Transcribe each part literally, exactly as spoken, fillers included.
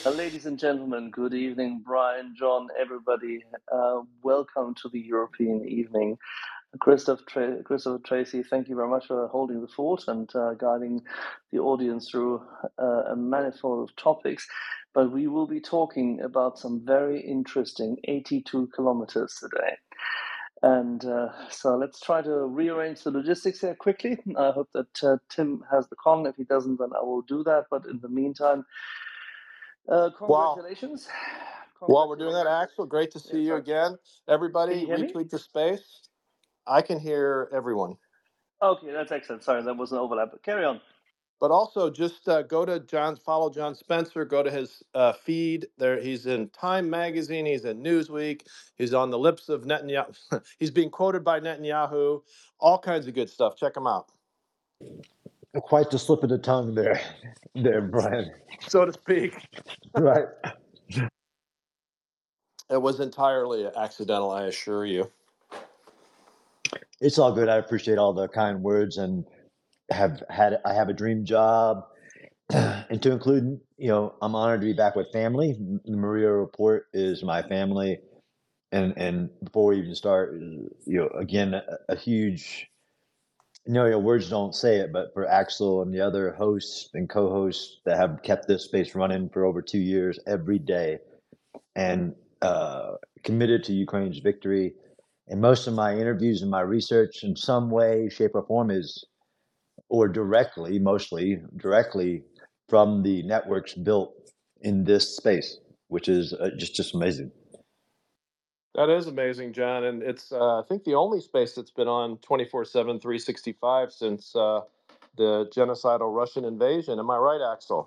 Uh, ladies and gentlemen, good evening. Brian, John, everybody. Uh, welcome to the European evening. Christoph Tra- Christopher Tracy, thank you very much for holding the fort and uh, guiding the audience through uh, a manifold of topics. But we will be talking about some very interesting eighty-two kilometers today. And uh, so let's try to rearrange the logistics here quickly. I hope that uh, Tim has the con. If he doesn't, then I will do that. But in the meantime, uh, Wow. congratulations. While we're doing that, Congratulations. Axel, great to see Yeah, you sorry. again. Can Everybody, you hear me? retweet the space. I can hear everyone. Okay, that's excellent. Sorry, that was an overlap. But carry on. But also, just uh, go to John's, follow John Spencer, go to his uh, feed. There, he's in Time Magazine, he's in Newsweek, he's on the lips of Netanyahu. He's being quoted by Netanyahu, all kinds of good stuff. Check him out. Quite the slip of the tongue there, there, Brian. So to speak. Right. It was entirely accidental, I assure you. It's all good. I appreciate all the kind words and have had. I have a dream job, and to include, you know, I'm honored to be back with family. The Maria Report is my family, and and before we even start, you know, again, a, a huge. You know, your words don't say it, but for Axel and the other hosts and co-hosts that have kept this space running for over two years every day, and uh, committed to Ukraine's victory. And most of my interviews and my research, in some way, shape, or form, is or directly, mostly directly from the networks built in this space, which is uh, just just amazing. That is amazing, John. And it's, uh, I think, the only space that's been on twenty-four seven, three sixty-five since uh, the genocidal Russian invasion. Am I right, Axel?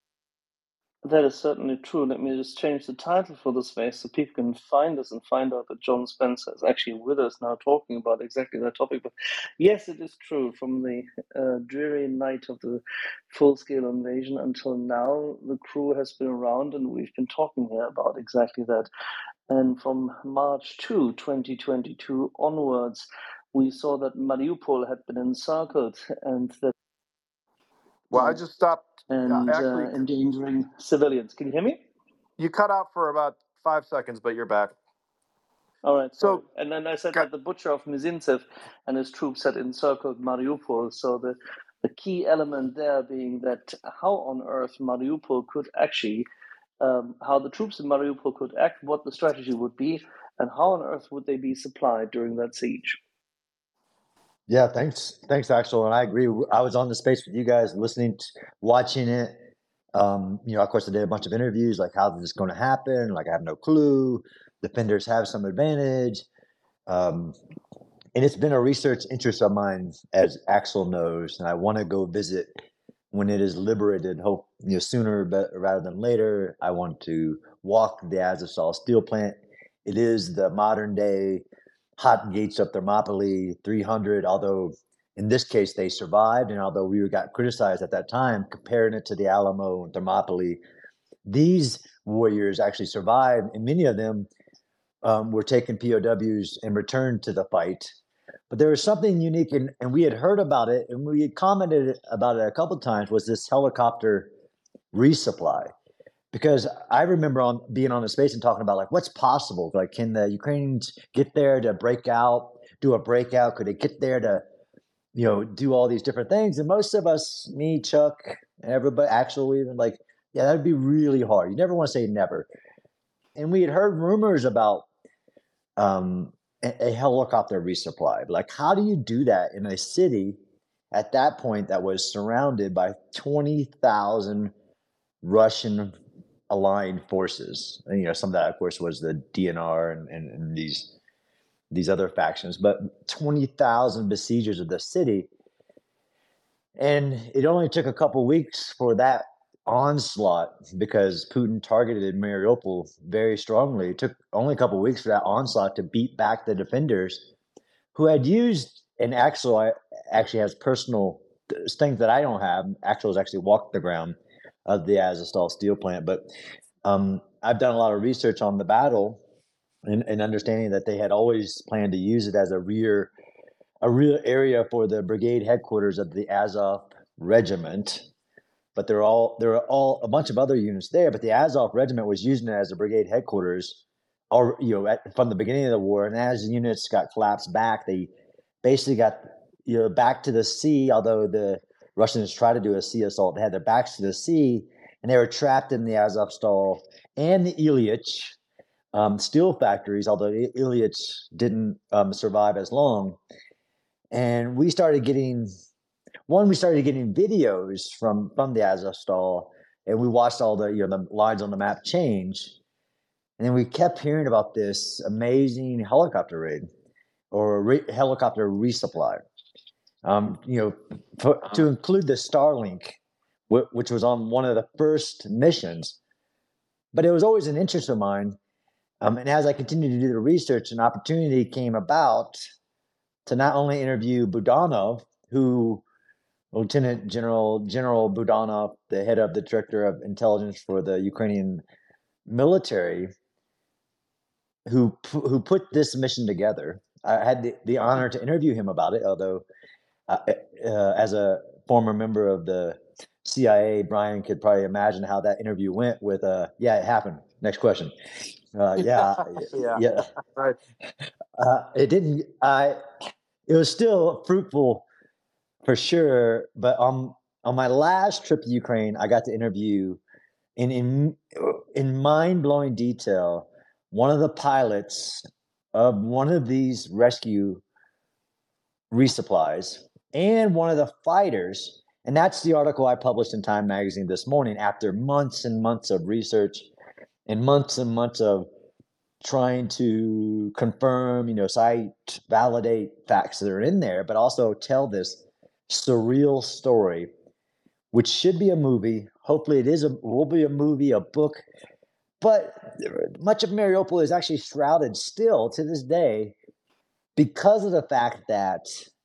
That is certainly true. Let me just change the title for the space so people can find us and find out that John Spencer is actually with us now talking about exactly that topic. But yes, it is true. From the uh, dreary night of the full scale invasion until now, the crew has been around and we've been talking here about exactly that. And from March second, twenty twenty-two onwards, we saw that Mariupol had been encircled and that Well, I just stopped. Uh, and actually, uh, endangering civilians. Can you hear me? you cut out for about five seconds, but you're back. All right, sorry. So, And then I said got, that the butcher of Mizintsev and his troops had encircled Mariupol. So the, the key element there being that how on earth Mariupol could actually, um, how the troops in Mariupol could act, what the strategy would be, and how on earth would they be supplied during that siege. Yeah, thanks, thanks, Axel. And I agree. I was on the space with you guys, listening, to, watching it. Um, you know, of course, I did a bunch of interviews, like how is this going to happen? Like, I have no clue. Defenders have some advantage. Um, and it's been a research interest of mine, as Axel knows, and I want to go visit when it is liberated. Hope you know sooner but rather than later. I want to walk the Azovstal steel plant. It is the modern day hot gates of Thermopylae three hundred. Although in this case they survived, and although we got criticized at that time comparing it to the Alamo and Thermopylae, these warriors actually survived, and many of them um, were taken P O Ws and returned to the fight. But there was something unique, and, and we had heard about it, and we had commented about it a couple of times, was this helicopter resupply. Because I remember on being on the space and talking about like what's possible. Like, can the Ukrainians get there to break out, do a breakout? Could they get there to, you know, do all these different things? And most of us, me, Chuck, everybody, actually, even like, yeah, that'd be really hard. You never want to say never. And we had heard rumors about um, a, a helicopter resupply. Like, how do you do that in a city at that point that was surrounded by twenty thousand Russian aligned forces? And, you know, some of that, of course, was the D N R and, and, and these these other factions, but twenty thousand besiegers of the city. And it only took a couple weeks for that onslaught, because Putin targeted Mariupol very strongly. It took only a couple weeks for that onslaught to beat back the defenders who had used, and Axel actually has personal things that I don't have. Axel has actually walked the ground of the Azovstal steel plant, but um, I've done a lot of research on the battle and, and understanding that they had always planned to use it as a rear a real area for the brigade headquarters of the Azov regiment. but there are all there are all a bunch of other units there. But the Azov Regiment was using it as a brigade headquarters, or you know, at, from the beginning of the war. And as the units got collapsed back, they basically got you know back to the sea. Although the Russians tried to do a sea assault, they had their backs to the sea, and they were trapped in the Azovstal and the Ilyich um, steel factories. Although Ilyich didn't um, survive as long, and we started getting. One, we started getting videos from from the Azovstal, and we watched all the you know the lines on the map change, and then we kept hearing about this amazing helicopter raid or re- helicopter resupply. Um, you know, for, to include the Starlink, w- which was on one of the first missions, but it was always an interest of mine. Um, and as I continued to do the research, an opportunity came about to not only interview Budanov, who Lieutenant General General Budanov, the head of the director of intelligence for the Ukrainian military, who who put this mission together. I had the, the honor to interview him about it, although uh, uh, as a former member of the C I A, Brian could probably imagine how that interview went with, uh, yeah, it happened. Next question. Uh, yeah, yeah, yeah. right. Uh, it didn't, I, it was still fruitful for sure. But on, on my last trip to Ukraine, I got to interview in, in, in mind blowing detail one of the pilots of one of these rescue resupplies and one of the fighters. And that's the article I published in Time Magazine this morning after months and months of research and months and months of trying to confirm, you know, cite, validate facts that are in there, but also tell this surreal story, which should be a movie. Hopefully it is a will be a movie, a book. But much of Mariupol is actually shrouded still to this day because of the fact that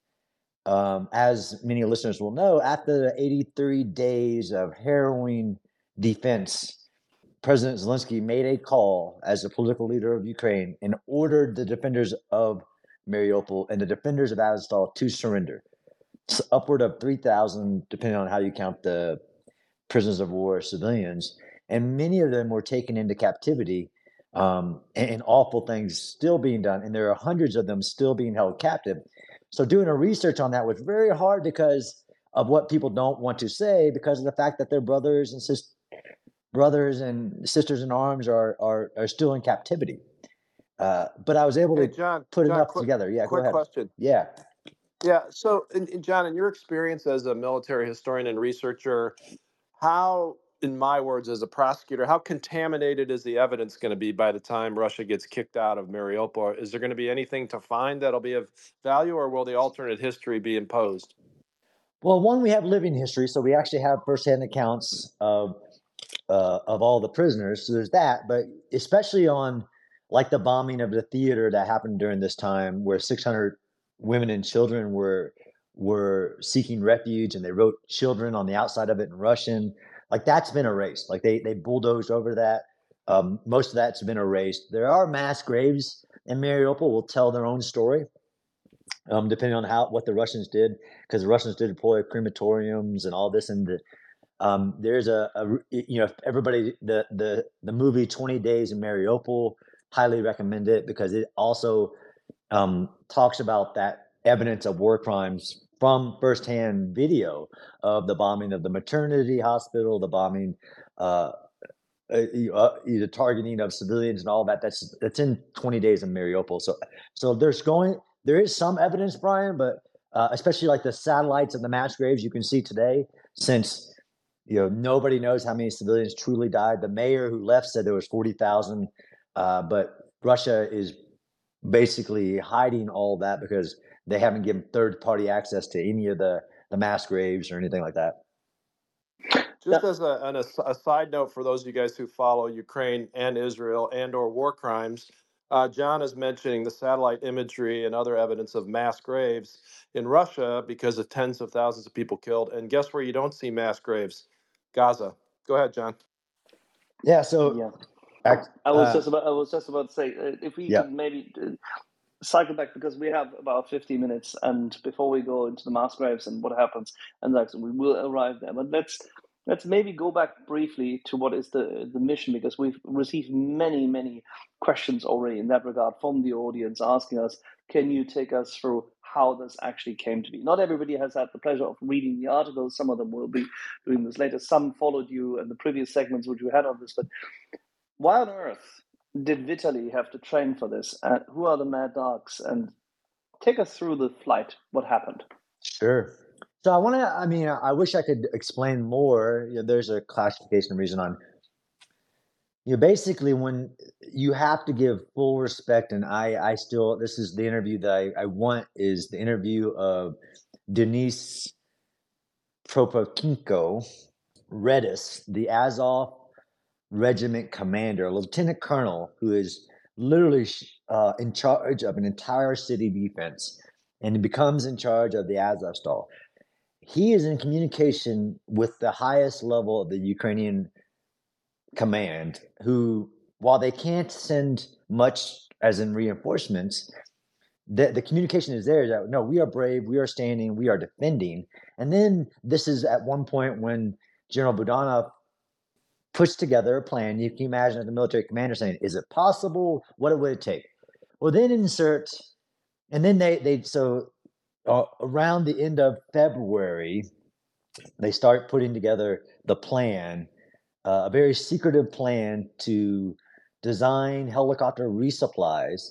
Um, as many listeners will know, after the eighty-three days of harrowing defense, President Zelensky made a call as the political leader of Ukraine and ordered the defenders of Mariupol and the defenders of Azovstal to surrender. It's upward of three thousand, depending on how you count the prisoners of war civilians. And many of them were taken into captivity um, and, and awful things still being done. And there are hundreds of them still being held captive. So doing a research on that was very hard because of what people don't want to say, because of the fact that their brothers and sis- brothers and sisters in arms are are, are still in captivity. Uh, but I was able Hey, to John, put John, enough quick, together. Yeah, go quick ahead. question. Yeah. Yeah. So, in, in John, in your experience as a military historian and researcher, how, in my words, as a prosecutor, how contaminated is the evidence going to be by the time Russia gets kicked out of Mariupol? Is there going to be anything to find that'll be of value, or will the alternate history be imposed? Well, one, we have living history, so we actually have firsthand accounts of uh, of all the prisoners. So there's that, but especially on like the bombing of the theater that happened during this time, where six hundred women and children were were seeking refuge, and they wrote "children" on the outside of it in Russian. Like that's been erased. Like they they bulldozed over that. Um, most of that's been erased. There are mass graves in Mariupol. Will tell their own story, um, depending on how what the Russians did, because the Russians did deploy crematoriums and all this, and the um, there's a, a, you know, everybody, the, the, the movie twenty days in Mariupol, highly recommend it because it also um, talks about that evidence of war crimes from firsthand video of the bombing of the maternity hospital, the bombing, uh, uh, uh, the targeting of civilians and all that. That's, that's in twenty days in Mariupol. So, so there's going, there is some evidence, Brian, but uh, especially like the satellites of the mass graves you can see today, since you know, nobody knows how many civilians truly died. The mayor who left said there was forty thousand, uh, but Russia is basically hiding all that because they haven't given third-party access to any of the, the mass graves or anything like that. Just as a, an, a side note for those of you guys who follow Ukraine and Israel and or war crimes, uh, John is mentioning the satellite imagery and other evidence of mass graves in Russia because of tens of thousands of people killed. And guess where you don't see mass graves? Gaza. Go ahead, John. Yeah. So Yeah. act- I was uh, just about I was just about to say uh, if we yeah. could maybe uh, cycle back because we have about fifty minutes, and before we go into the mass graves and what happens, and like we will arrive there. But let's let's maybe go back briefly to what is the, the mission, because we've received many, many questions already in that regard from the audience asking us, can you take us through how this actually came to be? Not everybody has had the pleasure of reading the articles. Some of them will be doing this later. Some followed you in the previous segments which you had on this. But why on earth did Vitaly have to train for this? And who are the Mad Dogs? And take us through the flight. What happened? Sure. So I want to, I mean, I wish I could explain more. You know, there's a classification reason on, you know, basically when you have to give full respect, and I, I still, this is the interview that I, I want is the interview of Denise Propochenko Redis, the Azov regiment commander, a lieutenant colonel who is literally uh, in charge of an entire city defense, and he becomes in charge of the Azovstal. He is in communication with the highest level of the Ukrainian command, who, while they can't send much as in reinforcements, the, the communication is there that, no, we are brave, we are standing, we are defending. And then this is at one point when General Budanov puts together a plan. You can imagine the military commander saying, is it possible? What would it take? Well, then insert, and then they, they so uh, around the end of February, they start putting together the plan, uh, a very secretive plan to design helicopter resupplies.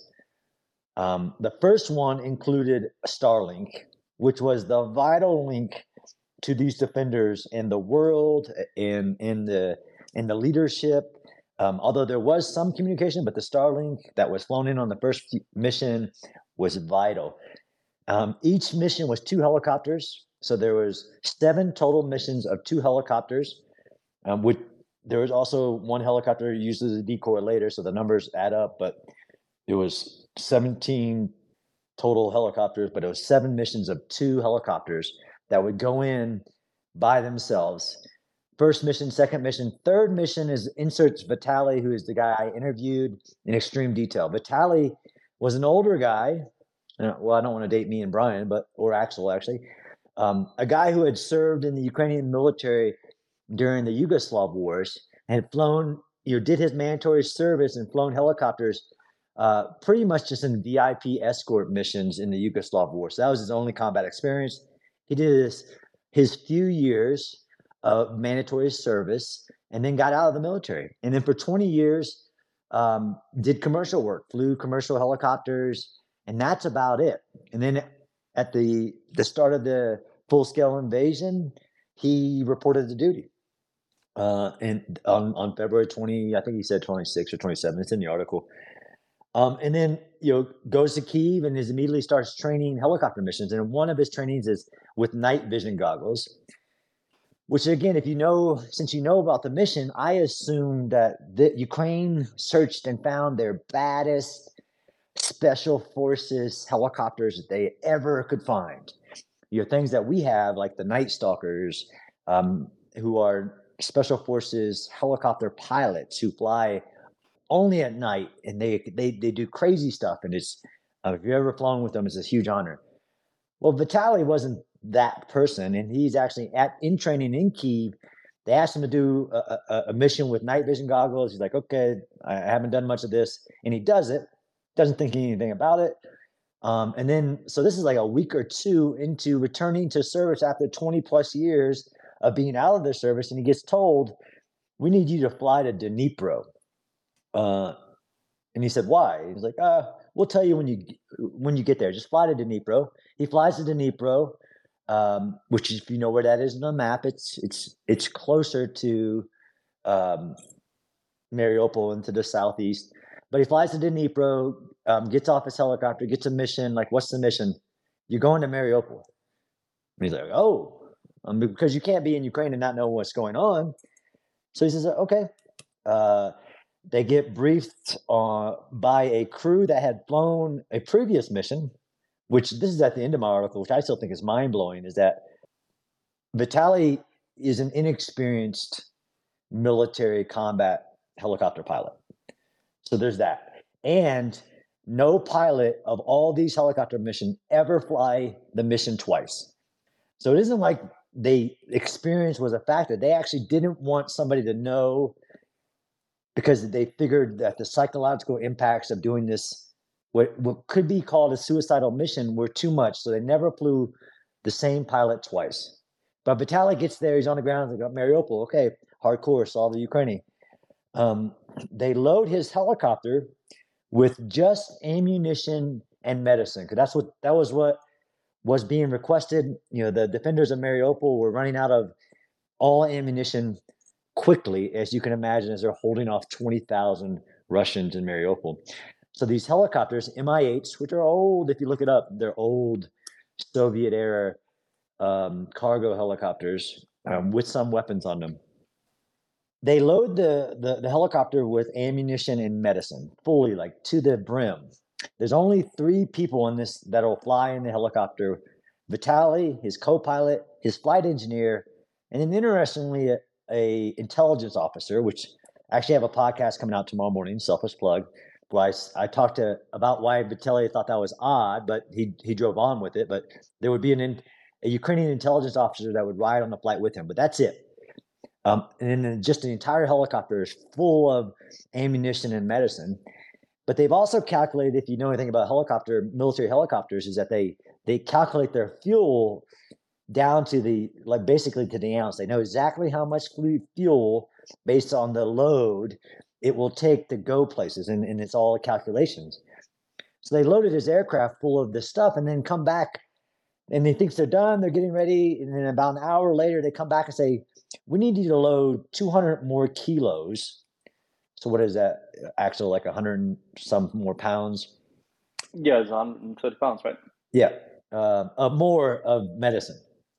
Um, the first one included Starlink, which was the vital link to these defenders in the world, in in the in the leadership. Um, although there was some communication, but the Starlink that was flown in on the first mission was vital. Um, each mission was two helicopters, so there was seven total missions of two helicopters. Um, with there was also one helicopter used as a decoy later, so the numbers add up. But it was seventeen total helicopters, but it was seven missions of two helicopters that would go in by themselves. First mission, second mission, third mission is inserts Vitaly, who is the guy I interviewed in extreme detail. Vitaly was an older guy. Well, I don't want to date me and Brian, but or Axel actually, um, a guy who had served in the Ukrainian military during the Yugoslav wars and had flown, you know, did his mandatory service and flown helicopters, uh, pretty much just in V I P escort missions in the Yugoslav war. So that was his only combat experience. He did his, his few years of mandatory service and then got out of the military. And then for twenty years, um, did commercial work, flew commercial helicopters, and that's about it. And then at the the start of the full-scale invasion, he reported to duty. Uh, and on, on February twentieth, I think he said twenty-six or twenty-seven, it's in the article. Um, and then, you know, goes to Kyiv and is immediately starts training helicopter missions. And one of his trainings is with night vision goggles, which again, if you know, since you know about the mission, I assume that the Ukraine searched and found their baddest special forces helicopters that they ever could find. You know, things that we have, like the Night Stalkers, um, who are special forces helicopter pilots who fly only at night, and they they they do crazy stuff. And it's uh, if you've ever flown with them, it's a huge honor. Well, Vitaly wasn't that person, and he's actually at in training in Kyiv. They asked him to do a, a, a mission with night vision goggles. He's like, okay, I haven't done much of this, and he does it. Doesn't think anything about it. Um, and then, so this is like a week or two into returning to service after twenty plus years of being out of the service, and he gets told, "We need you to fly to Dnipro." Uh, and he said, "Why?" He's like, uh, "We'll tell you when you when you get there. Just fly to Dnipro." He flies to Dnipro, um, which, if you know where that is on the map, it's it's it's closer to um, Mariupol and to the southeast. But he flies to Dnipro, um, gets off his helicopter, gets a mission. Like, what's the mission? You're going to Mariupol. And he's like, oh, um, because you can't be in Ukraine and not know what's going on. So he says, okay. Uh, they get briefed uh, by a crew that had flown a previous mission, which this is at the end of my article, which I still think is mind-blowing, is that Vitaly is an inexperienced military combat helicopter pilot. So there's that. And no pilot of all these helicopter missions ever fly the mission twice. So it isn't like they experienced was a fact that they actually didn't want somebody to know, because they figured that the psychological impacts of doing this, what, what could be called a suicidal mission, were too much. So they never flew the same pilot twice. But Vitaly gets there, he's on the ground, they got Mariupol, okay, hardcore, solve the Ukraine. Um, they load his helicopter with just ammunition and medicine, because that's what that was what was being requested. You know, the defenders of Mariupol were running out of all ammunition quickly, as you can imagine, as they're holding off twenty thousand Russians in Mariupol. So these helicopters, M I eights, which are old, if you look it up, they're old Soviet era um, cargo helicopters um, with some weapons on them. They load the, the, the helicopter with ammunition and medicine, fully, like to the brim. There's only three people in this that'll fly in the helicopter: Vitaly, his co-pilot, his flight engineer, and then interestingly, a, a intelligence officer, which I actually have a podcast coming out tomorrow morning, selfish plug, where I, I talked to about why Vitaly thought that was odd, but he he drove on with it. But there would be an a Ukrainian intelligence officer that would ride on the flight with him, but that's it. Um, and then just the entire helicopter is full of ammunition and medicine. But they've also calculated, if you know anything about helicopter, military helicopters, is that they they calculate their fuel down to the, like basically to the ounce. They know exactly how much fuel based on the load it will take to go places, and, and it's all calculations. So they loaded his aircraft full of this stuff and then come back, and they think they're done, they're getting ready, and then about an hour later they come back and say, we need you to load two hundred more kilos. So what is that, actually, like one hundred and some more pounds? Yeah, it's one hundred thirty pounds, right? Yeah, uh, uh, more of medicine.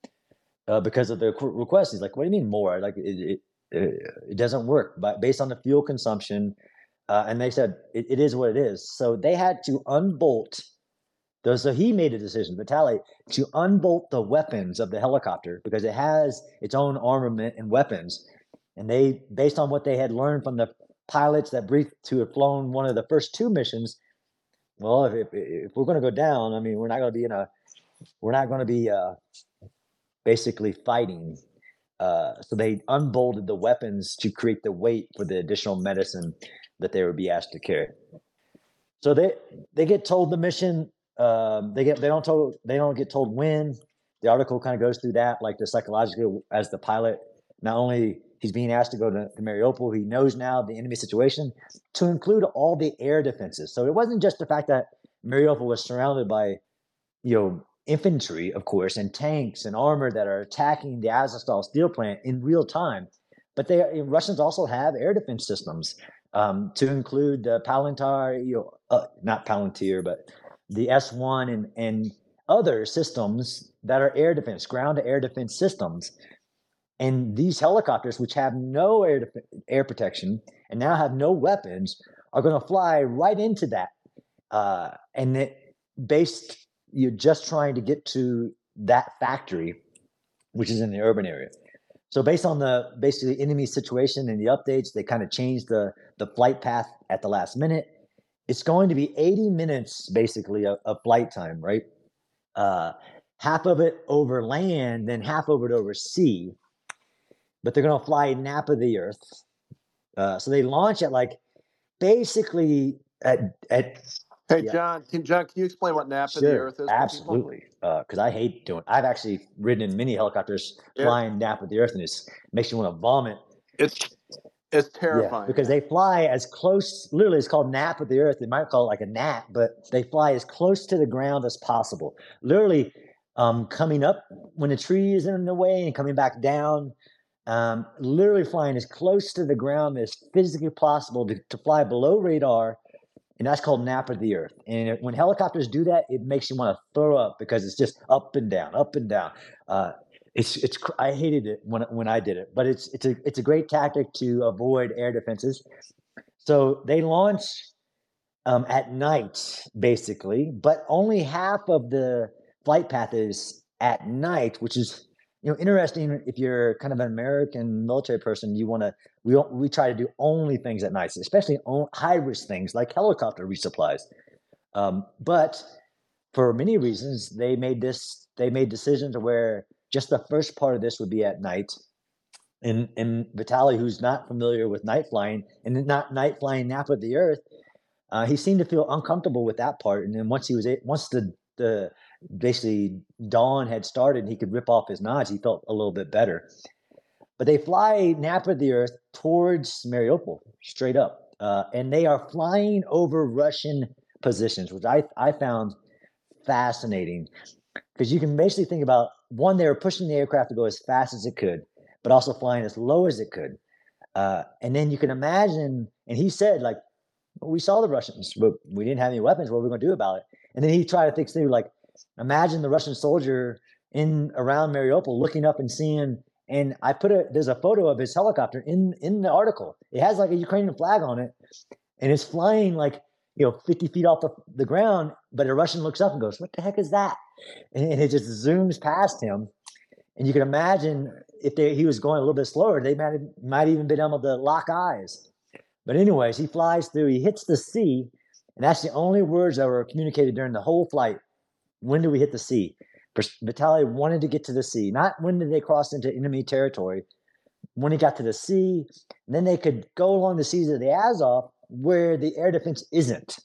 Uh, because of the request. He's like, what do you mean more? Like, it, it, it doesn't work. But based on the fuel consumption, uh, and they said, it, it is what it is. So they had to unbolt those. So he made a decision, Vitaly, to unbolt the weapons of the helicopter, because it has its own armament and weapons. And they, based on what they had learned from the pilots that briefed to have flown one of the first two missions, well, if, if, if we're going to go down, I mean, we're not going to be in a, we're not going to be, uh, basically fighting. Uh, so they unbolted the weapons to create the weight for the additional medicine that they would be asked to carry. So they they get told the mission. Um, they get they don't told they don't get told when. The article kind of goes through that, like the psychological, as the pilot. Not only he's being asked to go to, to Mariupol, he knows now the enemy situation, to include all the air defenses. So it wasn't just the fact that Mariupol was surrounded by, you know, infantry, of course, and tanks and armor that are attacking the Azovstal steel plant in real time. But they Russians also have air defense systems, um, to include the Palantir, you know, uh, not Palantir, but the S one and, and other systems that are air defense, ground to air defense systems. And these helicopters, which have no air def- air protection and now have no weapons, are going to fly right into that. Uh, and it, based you're just trying to get to that factory, which is in the urban area. So based on the basically enemy situation and the updates, they kind of changed the, the flight path at the last minute. It's going to be eighty minutes, basically, of, of flight time, right? Uh, half of it over land, then half of it over sea. But they're going to fly nap of the earth. Uh, so they launch at like basically at at Hey, yeah. John, can, John, can you explain what nap Sure, of the earth is? absolutely. Because uh, I hate doing. I've actually ridden in many helicopters flying yeah. nap of the earth, and it makes you want to vomit. It's it's terrifying. Yeah, because yeah. they fly as close. Literally, it's called nap of the earth. They might call it like a nap, but they fly as close to the ground as possible. Literally, um, coming up when a tree is in the way and coming back down. Um, literally flying as close to the ground as physically possible to, to fly below radar. And that's called nap of the earth. And it, when helicopters do that, it makes you want to throw up, because it's just up and down, up and down. Uh, it's it's. I hated it when when I did it, but it's it's a it's a great tactic to avoid air defenses. So they launch um, at night, basically, but only half of the flight path is at night, which is, you know, interesting. If you're kind of an American military person, you want to, we don't, we try to do only things at night, especially high risk things like helicopter resupplies. Um, but for many reasons, they made this, they made decisions where just the first part of this would be at night. And, and Vitaly, who's not familiar with night flying and not night flying nap of the earth, uh, he seemed to feel uncomfortable with that part. And then once he was, once the, the basically dawn had started, he could rip off his nods. He felt a little bit better. But they fly nap of the earth towards Mariupol, straight up. Uh, and they are flying over Russian positions, which I, I found fascinating. Because you can basically think about, one, they were pushing the aircraft to go as fast as it could, but also flying as low as it could. Uh, and then you can imagine, and he said, like, well, we saw the Russians, but we didn't have any weapons. What are we going to do about it? And then he tried to think through, like, imagine the Russian soldier in around Mariupol looking up and seeing, and I put a, there's a photo of his helicopter in, in the article. It has like a Ukrainian flag on it, and it's flying like, you know, fifty feet off the, the ground, but a Russian looks up and goes, what the heck is that? And, and it just zooms past him. And you can imagine if they, he was going a little bit slower, they might have, might even been able to lock eyes. But anyways, he flies through, he hits the sea, and that's the only words that were communicated during the whole flight. When do we hit the sea? Vitaly wanted to get to the sea, not when did they cross into enemy territory. When he got to the sea, then they could go along the seas of the Azov where the air defense isn't.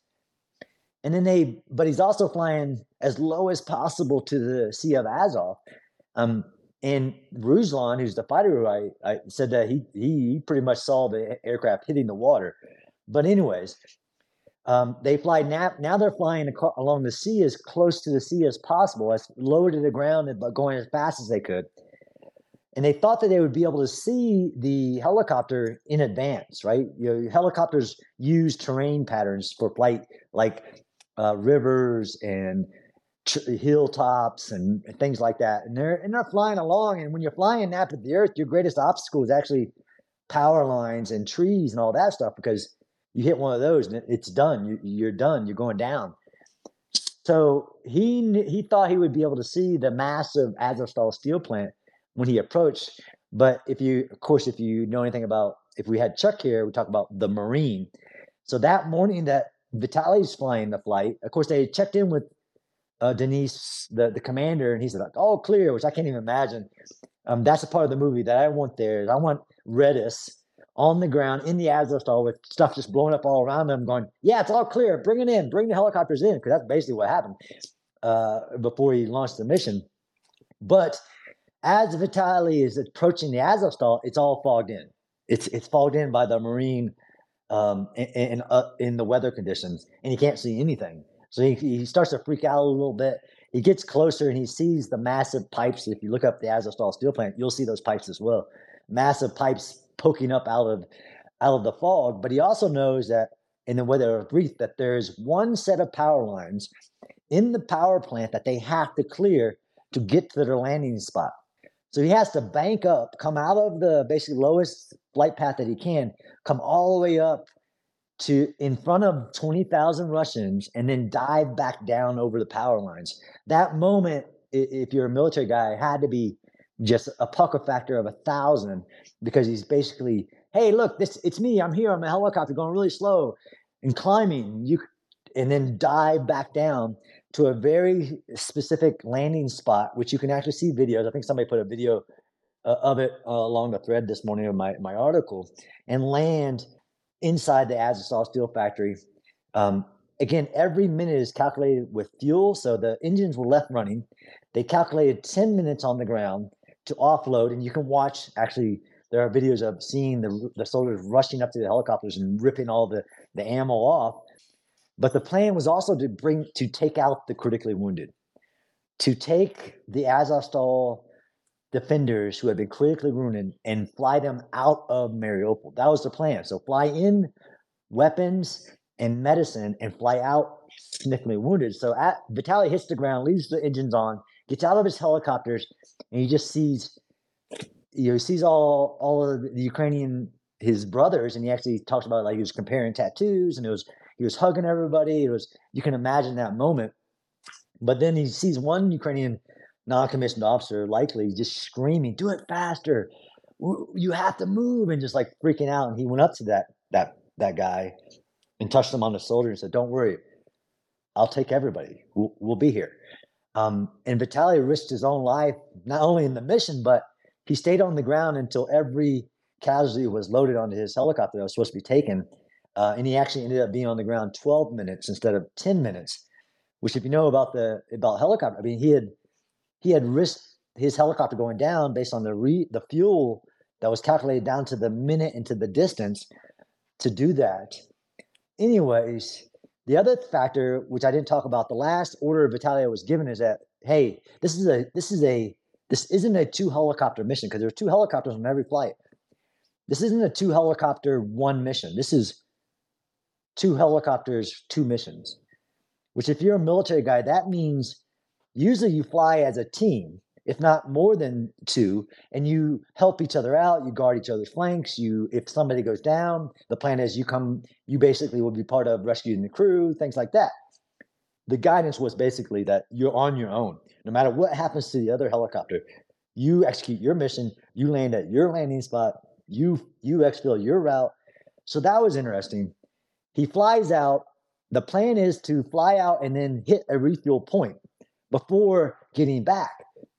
And then they, but he's also flying as low as possible to the Sea of Azov. Um, and Ruslan, who's the fighter who I, I said that he, he pretty much saw the aircraft hitting the water. But anyways, um, they fly now, now they're flying ac- along the sea as close to the sea as possible, as low to the ground, but going as fast as they could. And they thought that they would be able to see the helicopter in advance, right? You know, helicopters use terrain patterns for flight, like uh, rivers and tr- hilltops and, and things like that. And they're and they're flying along. And when you're flying nap at the earth, your greatest obstacle is actually power lines and trees and all that stuff, because you hit one of those and it's done. You, you're done. You're going down. So he he thought he would be able to see the massive Azovstal steel plant when he approached. But if you, of course, if you know anything about, if we had Chuck here, we talk about the Marine. So that morning that Vitaly's flying the flight, of course, they checked in with uh, Denise, the, the commander, and he said, like, all clear, which I can't even imagine. Um, that's a part of the movie that I want there. Is I want Redis on the ground in the Azovstal with stuff just blowing up all around them going, yeah, it's all clear. Bring it in. Bring the helicopters in, because that's basically what happened uh, before he launched the mission. But as Vitaly is approaching the Azovstal, it's all fogged in. It's it's fogged in by the Marine um, in, uh, in the weather conditions, and he can't see anything. So he, he starts to freak out a little bit. He gets closer, and he sees the massive pipes. If you look up the Azovstal steel plant, you'll see those pipes as well. Massive pipes poking up out of out of the fog. But he also knows that in the weather brief that there's one set of power lines in the power plant that they have to clear to get to their landing spot. So he has to bank up, come out of the basically lowest flight path that he can, come all the way up to in front of twenty thousand Russians, and then dive back down over the power lines. That moment, if you're a military guy, had to be just a pucker factor of a thousand, because he's basically, hey, look, this it's me. I'm here on my helicopter going really slow and climbing. You and then dive back down to a very specific landing spot, which you can actually see videos. I think somebody put a video uh, of it uh, along the thread this morning in my, my article, and land inside the Azovstal steel factory. Um, again, every minute is calculated with fuel. So the engines were left running. They calculated ten minutes on the ground to offload. And you can watch, actually, there are videos of seeing the, the soldiers rushing up to the helicopters and ripping all the, the ammo off. But the plan was also to bring to take out the critically wounded, to take the Azovstal defenders who had been critically wounded and fly them out of Mariupol. That was the plan. So fly in weapons and medicine and fly out significantly wounded. So at, Vitaly hits the ground, leaves the engines on, gets out of his helicopters, and he just sees, you know, he sees all all of the Ukrainian, his brothers, and he actually talks about, like, he was comparing tattoos, and it was he was hugging everybody. It was, you can imagine that moment. But then he sees one Ukrainian non-commissioned officer, likely, just screaming, "Do it faster! You have to move!" and just like freaking out. And he went up to that that that guy and touched him on the shoulder and said, "Don't worry, I'll take everybody. We'll, we'll be here." Um, and Vitaly risked his own life, not only in the mission, but he stayed on the ground until every casualty was loaded onto his helicopter that was supposed to be taken. Uh, and he actually ended up being on the ground twelve minutes instead of ten minutes, which, if you know about the about helicopter, I mean, he had he had risked his helicopter going down based on the re, the fuel that was calculated down to the minute and to the distance to do that. Anyways, the other factor, which I didn't talk about, the last order Vitaly was given is that, hey, this is a this is a this isn't a two helicopter mission, because there are two helicopters on every flight. This isn't a two helicopter one mission. This is two helicopters, two missions. Which, if you're a military guy, that means usually you fly as a team, if not more than two, and you help each other out. You guard each other's flanks. You, if somebody goes down, the plan is you come, you basically will be part of rescuing the crew, things like that. The guidance was basically that you're on your own. No matter what happens to the other helicopter, you execute your mission, you land at your landing spot, you you exfil your route. So that was interesting. He flies out. The plan is to fly out and then hit a refuel point before getting back.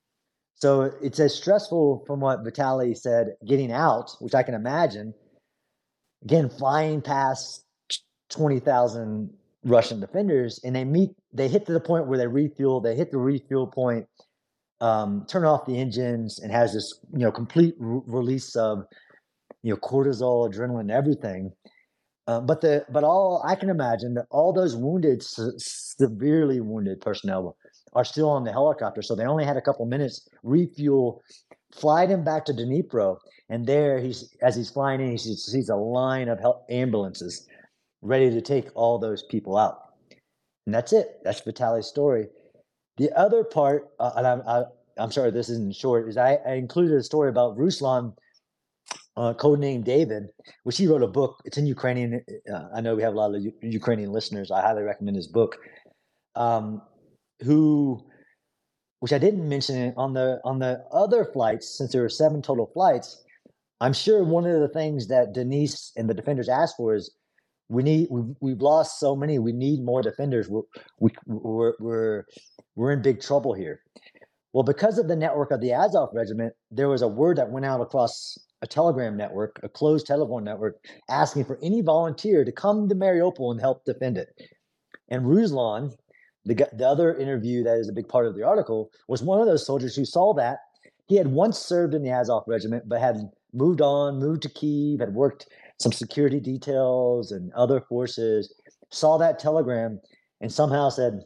So it's as stressful, from what Vitaly said, getting out, which I can imagine. Again, flying past twenty thousand Russian defenders, and they meet, they hit to the point where they refuel, they hit the refuel point, um, turn off the engines, and has this, you know, complete re- release of, you know, cortisol, adrenaline, everything. Uh, but the but all I can imagine that all those wounded, se- severely wounded personnel are still on the helicopter, so they only had a couple minutes refuel, fly him back to Dnipro, and there he's as he's flying in, he sees, sees a line of hel- ambulances ready to take all those people out, and that's it. That's Vitaly's story. The other part, uh, and I'm I, I'm sorry this isn't short, is I, I included a story about Ruslan, uh, codenamed David, which he wrote a book. It's in Ukrainian. Uh, I know we have a lot of U- Ukrainian listeners. I highly recommend his book. Um, who, which I didn't mention on the on the other flights, since there were seven total flights. I'm sure one of the things that Denise and the defenders asked for is, we need we've, we've lost so many. We need more defenders. We're, we, we're we're we're in big trouble here. Well, because of the network of the Azov Regiment, there was a word that went out across a telegram network, a closed telephone network, asking for any volunteer to come to Mariupol and help defend it. And Ruslan, the, the other interview that is a big part of the article, was one of those soldiers who saw that. He had once served in the Azov Regiment, but had moved on, moved to Kyiv, had worked some security details and other forces, saw that telegram, and somehow said,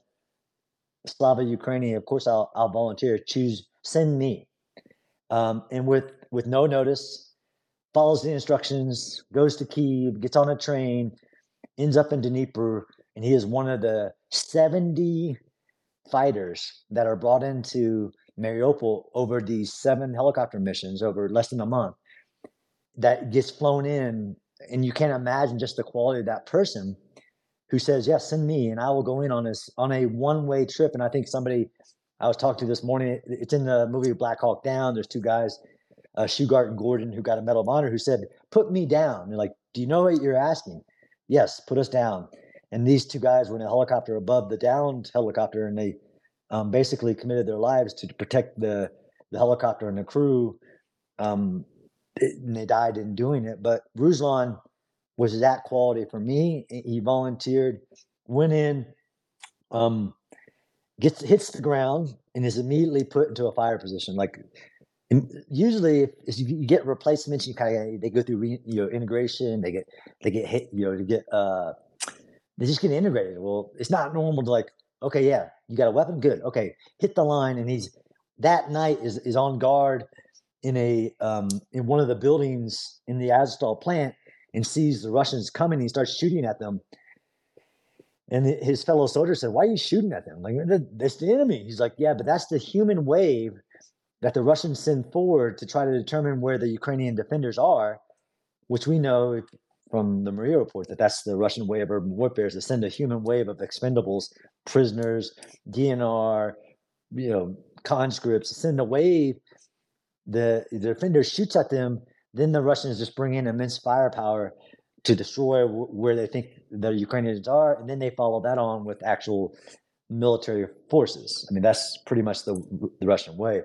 Slava Ukraini, of course I'll I'll volunteer. Choose, send me. Um, and with with no notice, follows the instructions, goes to Kyiv, gets on a train, ends up in Dnipro, and he is one of the seventy fighters that are brought into Mariupol over these seven helicopter missions over less than a month. That gets flown in, and you can't imagine just the quality of that person who says, yes, send me, and I will go in on this on a one-way trip. And I think somebody I was talking to this morning, it's in the movie Black Hawk Down. There's two guys, uh, Shugart and Gordon, who got a Medal of Honor, who said, put me down. They're like, do you know what you're asking? Yes, put us down. And these two guys were in a helicopter above the downed helicopter, and they um, basically committed their lives to protect the, the helicopter and the crew. Um, and they died in doing it. But Ruslan was that quality for me. He volunteered, went in, um, gets hits the ground, and is immediately put into a fire position. Like usually, if, if you get replacements, you kind of they go through re, you know integration. They get they get hit. You know, to get uh, they just get integrated. Well, it's not normal to like, okay, yeah, you got a weapon, good, okay, hit the line, and he's that night is is on guard in a um, in one of the buildings in the Azovstal plant, and sees the Russians coming. And he starts shooting at them. And his fellow soldier said, why are you shooting at them? Like, that's the enemy. He's like, yeah, but that's the human wave that the Russians send forward to try to determine where the Ukrainian defenders are, which we know from the Maria report that that's the Russian way of urban warfare, is to send a human wave of expendables, prisoners, D N R, you know, conscripts, send a wave. The, the defender shoots at them. Then the Russians just bring in immense firepower to destroy w- where they think the Ukrainians are, and then they follow that on with actual military forces. I mean, that's pretty much the the Russian way.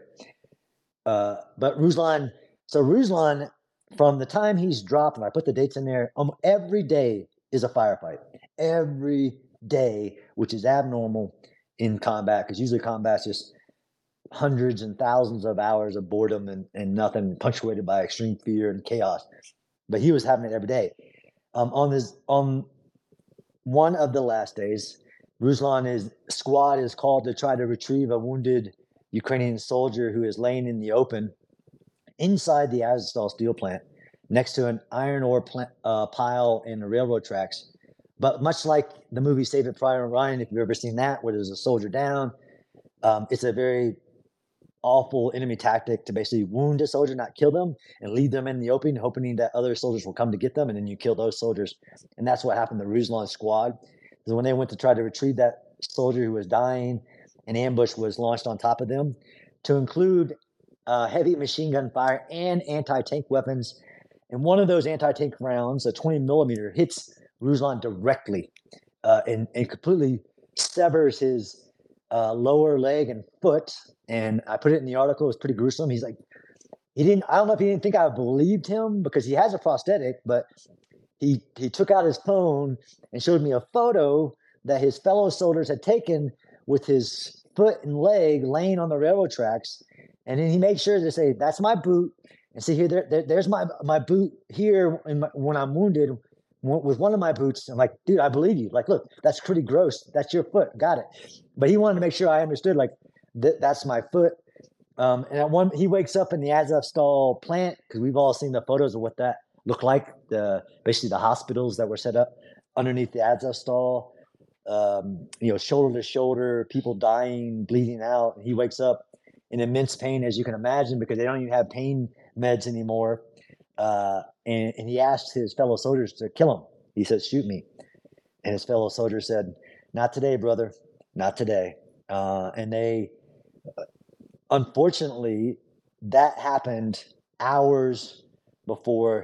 Uh, but Ruslan, so Ruslan, from the time he's dropped, and I put the dates in there, um, every day is a firefight. Every day, which is abnormal in combat, because usually combat's just hundreds and thousands of hours of boredom and, and nothing, punctuated by extreme fear and chaos. But he was having it every day. Um, on his on one of the last days, Ruslan is squad is called to try to retrieve a wounded Ukrainian soldier who is laying in the open inside the Azovstal steel plant next to an iron ore plant, uh, pile in the railroad tracks. But much like the movie Saving Private Ryan, if you've ever seen that, where there's a soldier down, um, it's a very awful enemy tactic to basically wound a soldier, not kill them, and leave them in the open, hoping that other soldiers will come to get them, and then you kill those soldiers. And that's what happened to Ruslan squad. So when they went to try to retrieve that soldier who was dying, an ambush was launched on top of them, to include uh, heavy machine gun fire and anti-tank weapons. And one of those anti-tank rounds, a twenty millimeter, hits Ruslan directly uh, and, and completely severs his uh, lower leg and foot. And I put it in the article. It's pretty gruesome. He's like, he didn't, I don't know if he didn't think I believed him because he has a prosthetic, but he, he took out his phone and showed me a photo that his fellow soldiers had taken with his foot and leg laying on the railroad tracks. And then he made sure to say, that's my boot. And see here, there, there, there's my, my boot here in my, when I'm wounded with one of my boots. I'm like, dude, I believe you. Like, look, that's pretty gross. That's your foot. Got it. But he wanted to make sure I understood, like, th- that's my foot. Um, and at one, he wakes up in the Azovstal plant, because we've all seen the photos of what that looked like. The basically the hospitals that were set up underneath the Azovstal, um, you know, shoulder to shoulder, people dying, bleeding out. And he wakes up in immense pain, as you can imagine, because they don't even have pain meds anymore. Uh, and, and he asked his fellow soldiers to kill him. He said, shoot me. And his fellow soldiers said, not today, brother, not today. Uh, and they, unfortunately, that happened hours before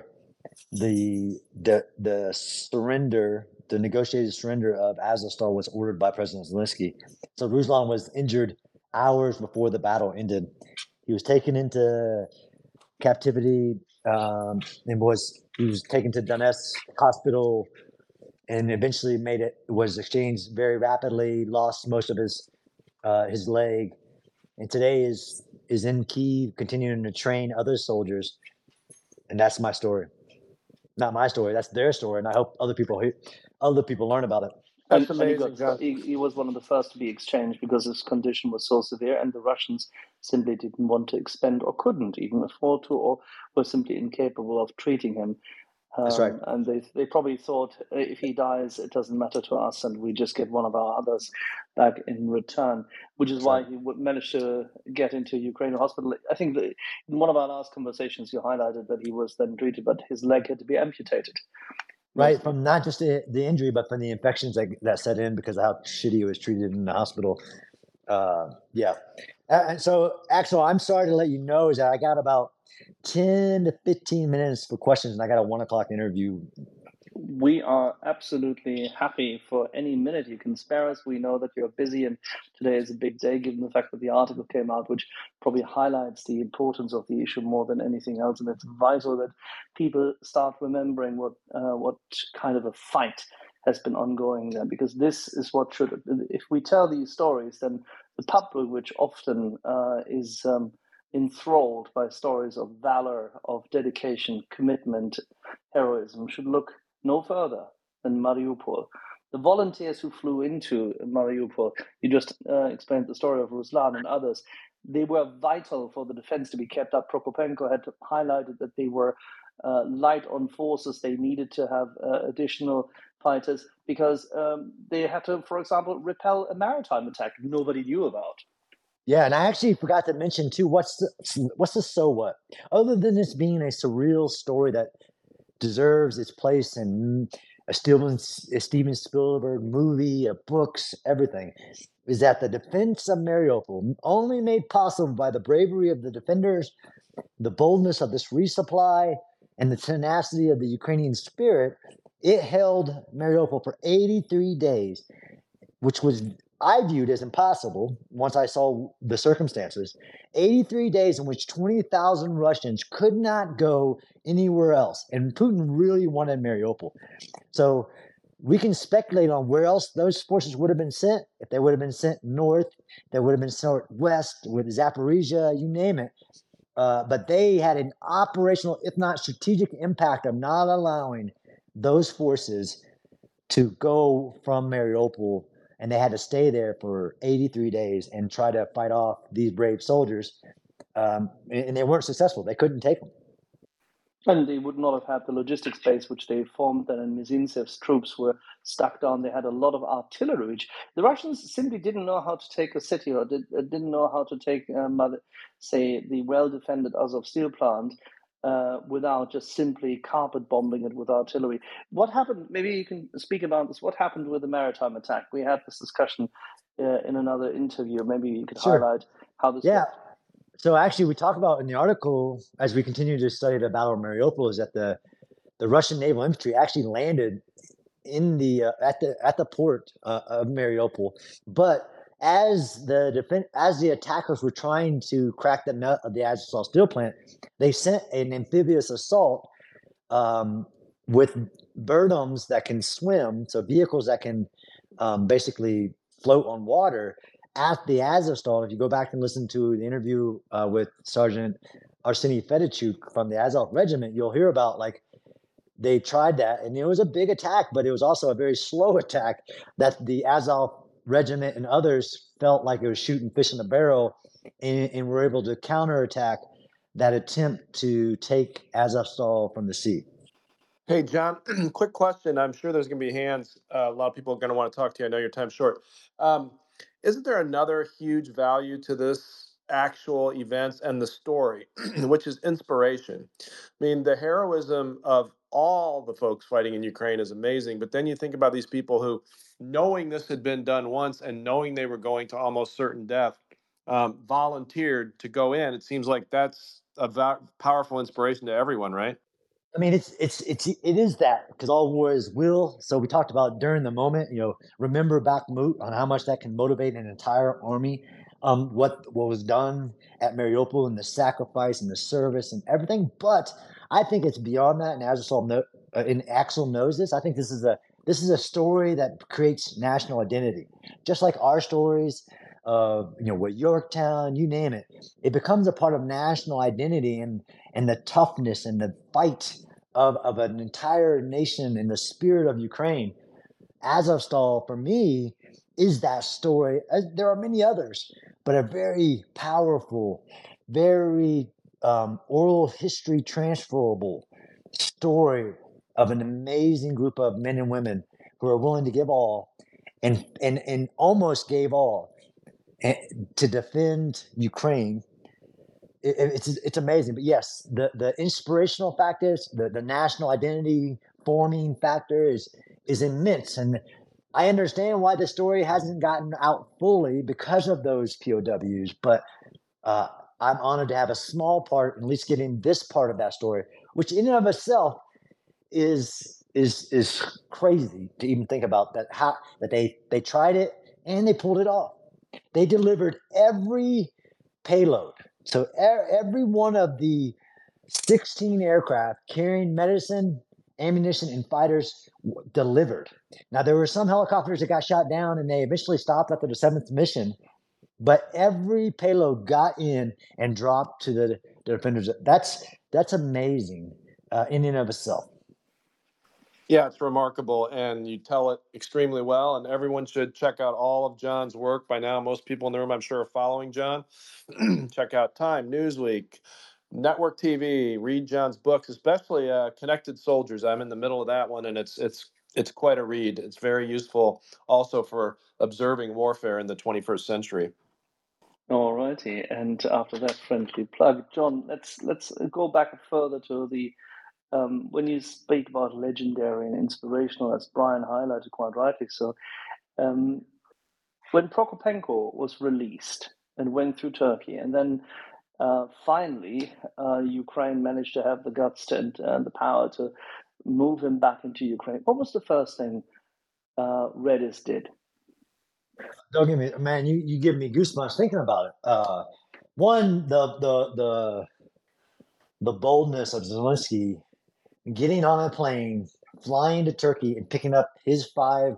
the, the, the surrender, the negotiated surrender of Azovstal was ordered by President Zelensky. So Ruslan was injured hours before the battle ended. He was taken into captivity um, and was he was taken to Donetsk hospital and eventually made it was exchanged very rapidly, lost most of his uh, his leg, and today is is in Kyiv continuing to train other soldiers. And that's my story. Not my story, that's their story, and I hope other people other people learn about it. That's and, and he, amazing, got, John. he, he was one of the first to be exchanged because his condition was so severe, and the Russians simply didn't want to expend or couldn't even afford to, or were simply incapable of treating him. Um, That's right. And they they probably thought, if he dies, it doesn't matter to us, and we just get one of our others back in return, which is That's why right. he would manage to get into Ukrainian hospital. I think that in one of our last conversations, you highlighted that he was then treated, but his leg had to be amputated. Right, Mostly. from not just the, the injury, but from the infections that, that set in because of how shitty he was treated in the hospital. Uh, yeah. Uh, And so, Axel, I'm sorry to let you know is that I got about ten to fifteen minutes for questions, and I got a one o'clock interview. We are absolutely happy for any minute you can spare us. We know that you're busy, and today is a big day given the fact that the article came out, which probably highlights the importance of the issue more than anything else. And it's vital that people start remembering what uh, what kind of a fight has been ongoing there, because this is what should, if we tell these stories, then the public, which often uh, is um, enthralled by stories of valor, of dedication, commitment, heroism, should look no further than Mariupol. The volunteers who flew into Mariupol, you just uh, explained the story of Ruslan and others, they were vital for the defense to be kept up. Prokopenko had highlighted that they were uh, light on forces. They needed to have uh, additional fighters because um, they had to, for example, repel a maritime attack nobody knew about. Yeah, and I actually forgot to mention too. What's the what's the so what? Other than this being a surreal story that deserves its place in a Steven, a Steven Spielberg movie, a books, everything, is that the defense of Mariupol, only made possible by the bravery of the defenders, the boldness of this resupply, and the tenacity of the Ukrainian spirit, it held Mariupol for eighty-three days, which was I viewed as impossible once I saw the circumstances. eighty-three days in which twenty thousand Russians could not go anywhere else. And Putin really wanted Mariupol. So we can speculate on where else those forces would have been sent. If they would have been sent north, they would have been sent west with Zaporizhia, you name it. Uh, but they had an operational, if not strategic, impact of not allowing those forces to go from Mariupol, and they had to stay there for eighty-three days and try to fight off these brave soldiers. Um, and, and they weren't successful. They couldn't take them. And they would not have had the logistics base which they formed then, and Mizintsev troops were stuck down. They had a lot of artillery, which the Russians simply didn't know how to take a city, or did, uh, didn't know how to take, um, say, the well-defended Azov steel plant uh, without just simply carpet bombing it with artillery. What happened, maybe you can speak about this, what happened with the maritime attack? We had this discussion uh, in another interview. Maybe you could Sure. highlight how this Yeah. went. So actually, we talk about in the article as we continue to study the Battle of Mariupol is that the the Russian naval infantry actually landed in the uh, at the at the port uh, of Mariupol, but as the defense as the attackers were trying to crack the nut of the Azovstal steel plant, they sent an amphibious assault um, with Burdams that can swim, so vehicles that can um, basically float on water at the Azovstal. If you go back and listen to the interview uh, with Sergeant Arseny Fedichuk from the Azov Regiment, you'll hear about like they tried that, and it was a big attack, but it was also a very slow attack that the Azov Regiment and others felt like it was shooting fish in a barrel, and, and were able to counterattack that attempt to take Azovstal from the sea. Hey, John, quick question. I'm sure there's going to be hands. Uh, a lot of people are going to want to talk to you. I know your time's short. Um, isn't there another huge value to this actual events and the story, which is inspiration? I mean, the heroism of all the folks fighting in Ukraine is amazing. But then you think about these people who, knowing this had been done once and knowing they were going to almost certain death, um, volunteered to go in. It seems like that's a va- powerful inspiration to everyone, right? I mean, it's it's it's it is that because all war is will. So we talked about during the moment, you know, remember Bakhmut on how much that can motivate an entire army. Um, what what was done at Mariupol and the sacrifice and the service and everything. But I think it's beyond that. And Azovstal know, uh, and Axel knows this. I think this is a this is a story that creates national identity, just like our stories. Uh, you know, with Yorktown, you name it, it becomes a part of national identity and and the toughness and the fight of, of an entire nation in the spirit of Ukraine. Azovstal, for me, is that story. As there are many others, but a very powerful, very um, oral history transferable story of an amazing group of men and women who are willing to give all and and and almost gave all and, to defend Ukraine. It, it's it's amazing. But yes, the the inspirational factors, the the national identity forming factor is is immense, and I understand why the story hasn't gotten out fully because of those P O Ws. But uh, I'm honored to have a small part, at least getting this part of that story, which in and of itself is is is crazy to even think about that how that they they tried it and they pulled it off. They delivered every payload. So every one of the sixteen aircraft carrying medicine, ammunition, and fighters delivered. Now, there were some helicopters that got shot down and they eventually stopped after the seventh mission, but every payload got in and dropped to the, the defenders. That's that's amazing uh, in and of itself. Yeah, it's remarkable, and you tell it extremely well, and everyone should check out all of John's work. By now, most people in the room, I'm sure, are following John. Check out Time, Newsweek, Network T V, read John's books, especially uh, Connected Soldiers. I'm in the middle of that one, and it's it's it's quite a read. It's very useful also for observing warfare in the twenty-first century. All righty, and after that friendly plug, John, let's let's go back further to the um, when you speak about legendary and inspirational, as Brian highlighted quite rightly. So, um, when Prokopenko was released and went through Turkey, and then uh, finally uh, Ukraine managed to have the guts and uh, the power to move him back into Ukraine, what was the first thing uh, Redis did? Don't give me, man. You you give me goosebumps thinking about it. Uh, one, the the the the boldness of Zelensky getting on a plane, flying to Turkey, and picking up his five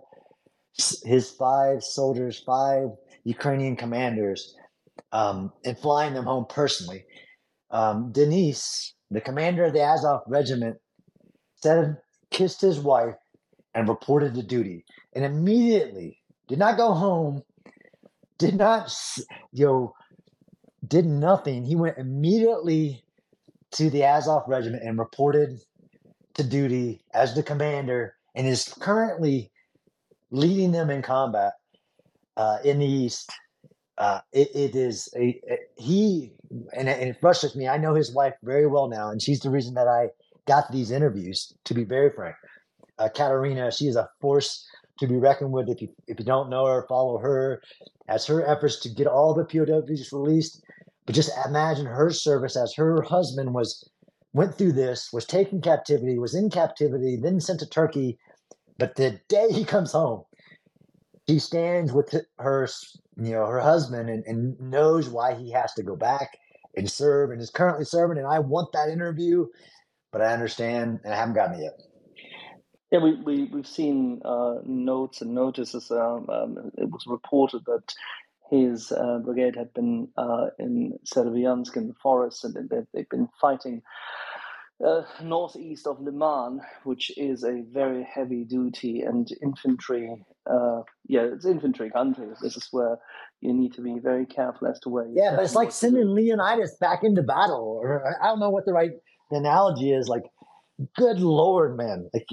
his five soldiers, five Ukrainian commanders, um, and flying them home personally. Um, Denise, the commander of the Azov regiment, said kissed his wife and reported to duty, and immediately did not go home, did not you know did nothing. He went immediately to the Azov regiment and reported to duty as the commander, and is currently leading them in combat uh, in the east. Uh, it, it is a, a he, and, and it frustrates me. I know his wife very well now, and she's the reason that I got these interviews. To be very frank, uh, Katerina, she is a force to be reckoned with. If you if you don't know her, follow her. As her efforts to get all the P O Ws released, but just imagine her service as her husband was went through this, was taken captivity, was in captivity, then sent to Turkey. But the day he comes home, she stands with her, you know, her husband, and, and knows why he has to go back and serve, and is currently serving. And I want that interview, but I understand, and I haven't gotten it yet. Yeah, we, we, we've seen uh, notes and notices. Um, um, it was reported that his uh, brigade had been uh, in Serviansk in the forest, and they've, they've been fighting uh, northeast of Liman, which is a very heavy duty and infantry. Uh, yeah, it's infantry country. This is where you need to be very careful as to where you Yeah, stand. but it's like sending Leonidas back into battle, or I don't know what the right analogy is. Like, good Lord, man! Like,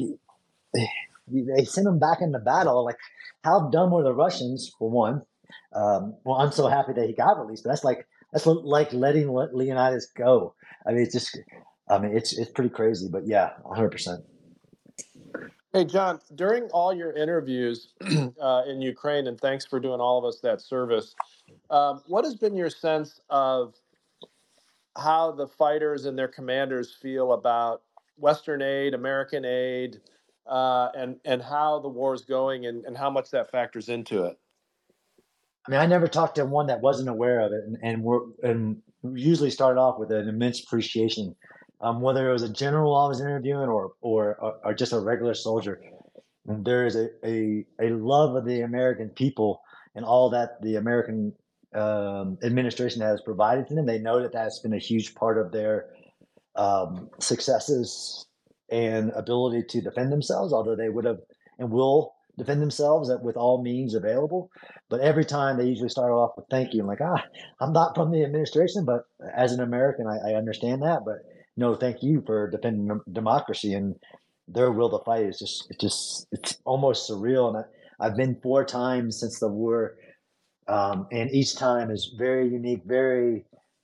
they sent him back into battle. Like, how dumb were the Russians, for one? Um, well, I'm so happy that he got released, but that's like that's like letting Leonidas go. I mean, it's just, I mean, it's it's pretty crazy. But yeah, one hundred percent. Hey, John, during all your interviews uh, in Ukraine, and thanks for doing all of us that service, um, what has been your sense of how the fighters and their commanders feel about Western aid, American aid, uh, and, and how the war is going, and, and how much that factors into it? I mean, I never talked to one that wasn't aware of it, and, and we're and usually started off with an immense appreciation, um, whether it was a general I was interviewing or or or just a regular soldier. There is a, a a love of the American people and all that the American um, administration has provided to them. They know that that's been a huge part of their um, successes and ability to defend themselves, although they would have and will defend themselves with all means available. But every time they usually start off with thank you. I'm like, ah, I'm not from the administration, but as an American, I, I understand that. But no, thank you for defending democracy, and their will to fight is just, it just, it's almost surreal. And I, I've been four times since the war, um, and each time is very unique, very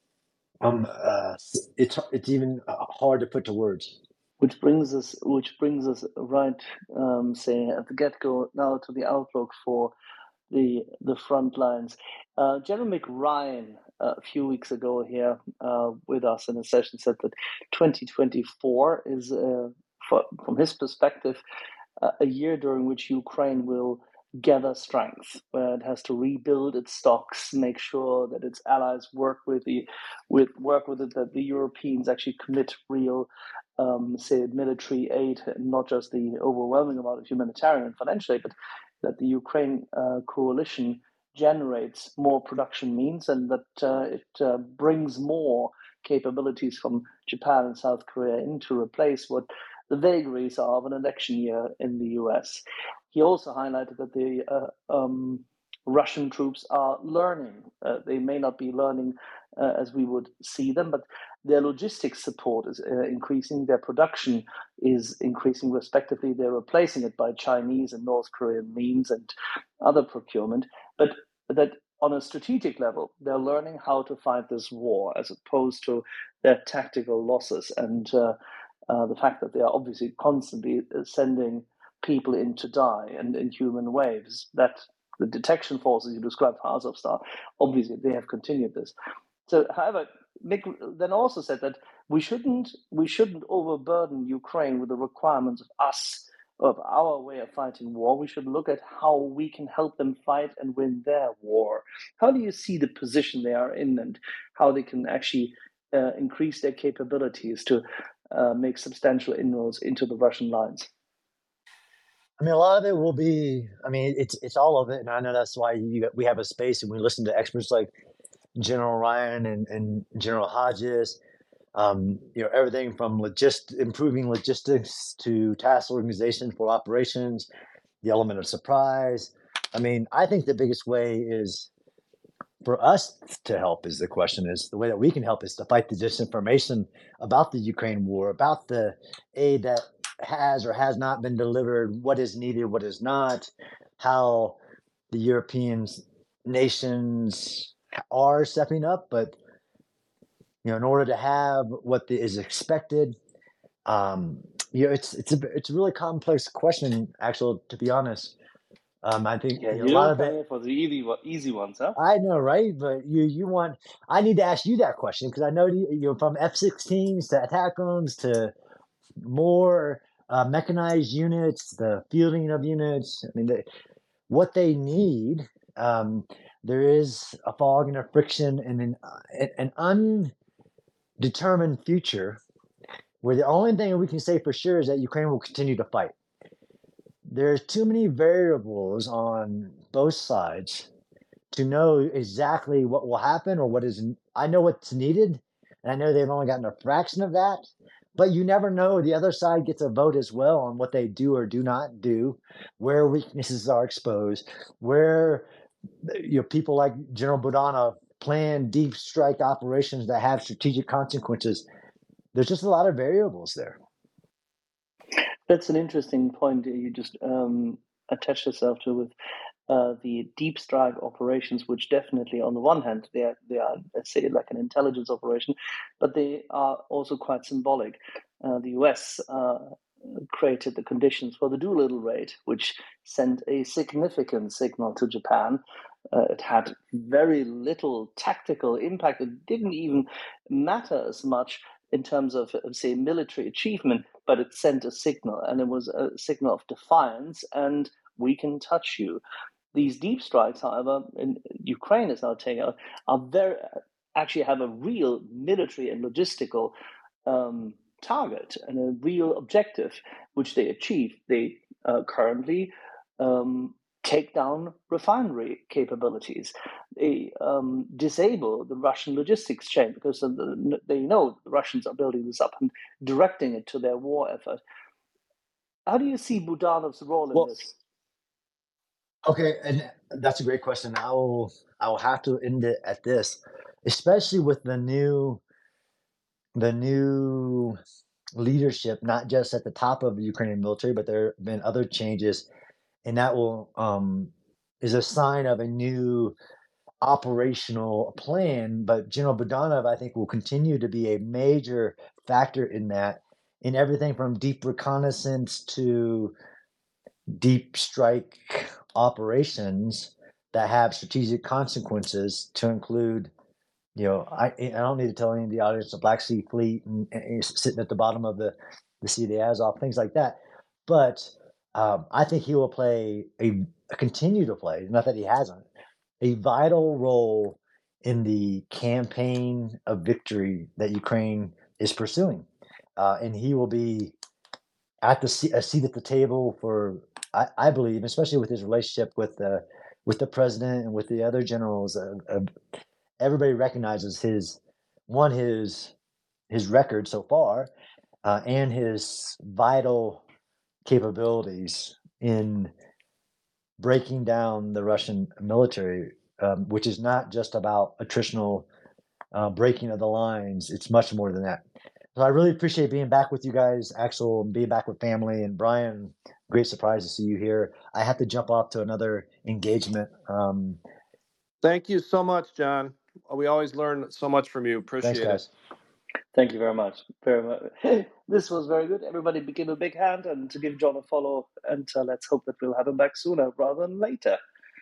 um, uh, it's it's even hard to put to words. Which brings us, which brings us right, um, say at the get-go now to the outlook for the the front lines. Uh, General McRyan uh, a few weeks ago here uh, with us in a session said that twenty twenty-four is, uh, for, from his perspective, uh, a year during which Ukraine will gather strength, where it has to rebuild its stocks, make sure that its allies work with the with work with it, that the Europeans actually commit real, um, say, military aid, not just the overwhelming amount of humanitarian and financial aid, but that the Ukraine uh, coalition generates more production means, and that uh, it uh, brings more capabilities from Japan and South Korea in to replace what the vagaries are of an election year in the U S. He also highlighted that the uh, um, Russian troops are learning. Uh, they may not be learning uh, as we would see them, but their logistics support is uh, increasing, their production is increasing respectively. They're replacing it by Chinese and North Korean means and other procurement, but that on a strategic level, they're learning how to fight this war as opposed to their tactical losses and uh, uh, the fact that they are obviously constantly sending people in to die and in human waves. That the detection forces you described for Azovstal, obviously they have continued this. So, however, Nick then also said that we shouldn't we shouldn't overburden Ukraine with the requirements of us of our way of fighting war. We should look at how we can help them fight and win their war. How do you see the position they are in, and how they can actually uh, increase their capabilities to uh, make substantial inroads into the Russian lines? I mean, a lot of it will be. I mean, it's it's all of it, and I know that's why you, we have a space and we listen to experts like General Ryan and, and General Hodges. Um, you know, everything from logist improving logistics to task organization for operations, the element of surprise. I mean, I think the biggest way is for us to help is the question is the way that we can help is to fight the disinformation about the Ukraine war, about the aid that has or has not been delivered, what is needed, what is not, how the European nations are stepping up, but you know, in order to have what the, is expected, um, you know, it's it's a it's a really complex question. Actually, to be honest, um, I think Yeah, a you lot don't of come it. here for the easy, easy ones, huh? I know, right? But you you want I need to ask you that question because I know you, you know from F sixteens to ATACMS to more uh, mechanized units, the fielding of units. I mean, the, what they need. Um, there is a fog and a friction and an an undetermined future where the only thing we can say for sure is that Ukraine will continue to fight. There's too many variables on both sides to know exactly what will happen or what is. I know what's needed, and I know they've only gotten a fraction of that, but you never know. The other side gets a vote as well on what they do or do not do, where weaknesses are exposed, where you know people like General Budanov plan deep strike operations that have strategic consequences. There's just a lot of variables there. That's an interesting point you just um, attached yourself to with uh, the deep strike operations, which definitely, on the one hand, they are, they are, let's say, like an intelligence operation, but they are also quite symbolic. Uh, the U S uh, created the conditions for the Doolittle raid, which sent a significant signal to Japan. Uh, it had very little tactical impact. It didn't even matter as much in terms of, say, military achievement, but it sent a signal, and it was a signal of defiance, and we can touch you. These deep strikes, however, in Ukraine is now taking out, are very, actually have a real military and logistical um, target and a real objective, which they achieve. They uh, currently um, take down refinery capabilities. They um, disable the Russian logistics chain because the, they know the Russians are building this up and directing it to their war effort. How do you see Budanov's role in Well, this? Okay, and that's a great question. I will I will have to end it at this, especially with the new the new leadership, not just at the top of the Ukrainian military, but there have been other changes, and that will um, is a sign of a new operational plan. But General Budanov, I think, will continue to be a major factor in that, in everything from deep reconnaissance to deep strike operations that have strategic consequences, to include, you know, I I don't need to tell any of the audience the Black Sea Fleet and, and sitting at the bottom of the the Sea of the Azov, things like that. But um, I think he will play a, continue to play, not that he hasn't, a vital role in the campaign of victory that Ukraine is pursuing, uh, and he will be at the seat, a seat at the table for, I, I believe, especially with his relationship with the with the president and with the other generals. Uh, uh, everybody recognizes his one his his record so far, uh, and his vital capabilities in breaking down the Russian military, um, which is not just about attritional uh, breaking of the lines. It's much more than that. So I really appreciate being back with you guys, Axel, and being back with family. And Brian, great surprise to see you here. I have to jump off to another engagement. Um, thank you so much, John. We always learn so much from you. thanks, Appreciate it. guys. Thank you very much. Very much. This was very good. Everybody give a big hand and to give John a follow. And uh, let's hope that we'll have him back sooner rather than later.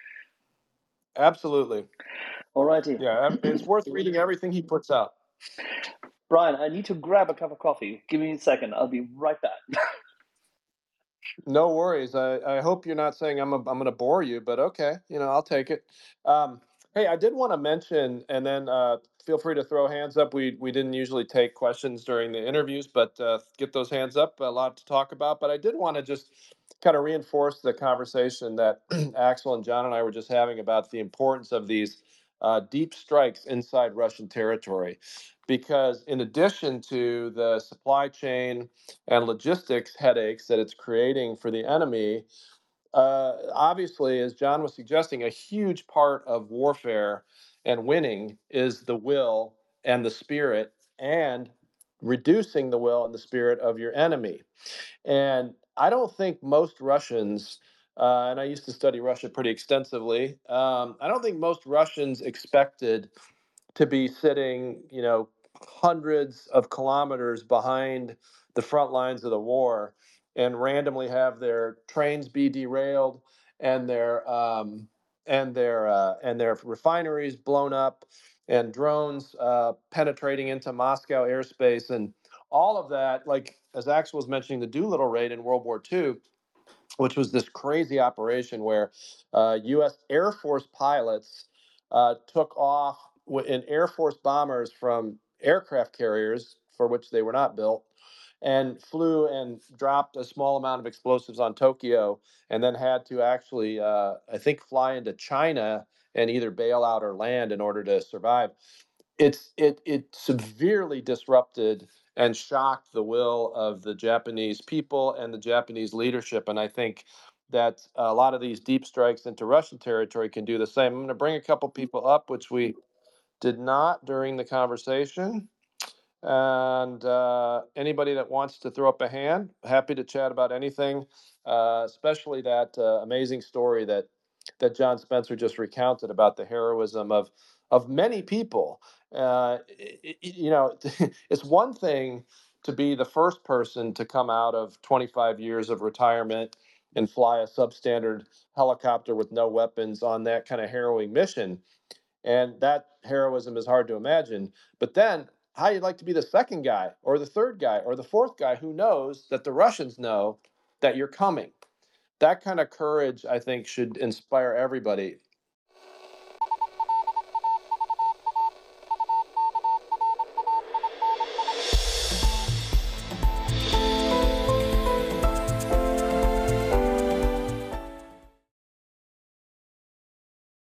Absolutely. Alrighty. Yeah, it's worth reading everything he puts out. Brian, I need to grab a cup of coffee. Give me a second. I'll be right back. No worries. I, I hope you're not saying I'm a, I'm going to bore you, but okay, you know, I'll take it. Um, hey, I did want to mention, and then uh, feel free to throw hands up. We we didn't usually take questions during the interviews, but uh, get those hands up. A lot to talk about, but I did want to just kind of reinforce the conversation that Axel and John and I were just having about the importance of these uh, deep strikes inside Russian territory, because in addition to the supply chain and logistics headaches that it's creating for the enemy. Uh, obviously, as John was suggesting, a huge part of warfare and winning is the will and the spirit and reducing the will and the spirit of your enemy. And I don't think most Russians, uh, and I used to study Russia pretty extensively, um, I don't think most Russians expected to be sitting, you know, hundreds of kilometers behind the front lines of the war and randomly have their trains be derailed and their um, and their uh, and their refineries blown up and drones uh, penetrating into Moscow airspace and all of that. Like as Axel was mentioning, the Doolittle raid in World War Two, which was this crazy operation where uh, U S. Air Force pilots uh, took off in Air Force bombers from aircraft carriers for which they were not built and flew and dropped a small amount of explosives on Tokyo and then had to actually, uh, I think, fly into China and either bail out or land in order to survive. It's it it severely disrupted and shocked the will of the Japanese people and the Japanese leadership. And I think that a lot of these deep strikes into Russian territory can do the same. I'm going to bring a couple people up, which we did not during the conversation. And uh, anybody that wants to throw up a hand, happy to chat about anything, uh, especially that uh, amazing story that that John Spencer just recounted about the heroism of of many people. Uh, i- i- you know, it's one thing to be the first person to come out of twenty-five years of retirement and fly a substandard helicopter with no weapons on that kind of harrowing mission. And that heroism is hard to imagine. But then, how you'd like to be the second guy or the third guy or the fourth guy who knows that the Russians know that you're coming. That kind of courage, I think, should inspire everybody.